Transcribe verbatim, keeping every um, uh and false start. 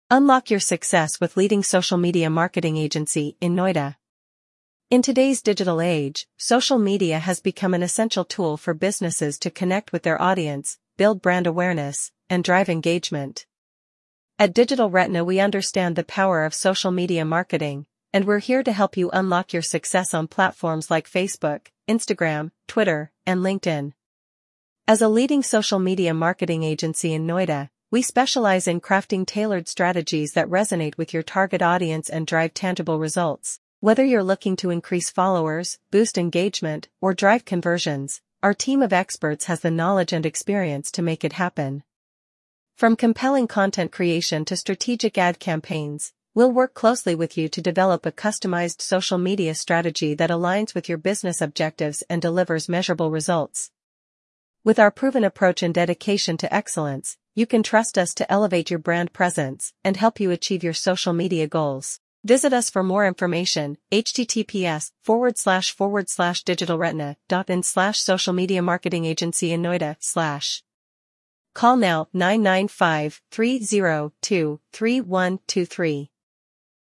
Unlock your success with leading social media marketing agency in Noida. In today's digital age, social media has become an essential tool for businesses to connect with their audience, build brand awareness, and drive engagement. At Digital Retina, we understand the power of social media marketing, and we're here to help you unlock your success on platforms like Facebook, Instagram, Twitter, and LinkedIn. As a leading social media marketing agency in Noida, we specialize in crafting tailored strategies that resonate with your target audience and drive tangible results. Whether you're looking to increase followers, boost engagement, or drive conversions, our team of experts has the knowledge and experience to make it happen. From compelling content creation to strategic ad campaigns, we'll work closely with you to develop a customized social media strategy that aligns with your business objectives and delivers measurable results. With our proven approach and dedication to excellence, you can trust us to elevate your brand presence and help you achieve your social media goals. Visit us for more information, https forward slash forward slash digitalretina dot in slash social media marketing agency in Noida slash. Call now nine nine five, three zero two, three one two three.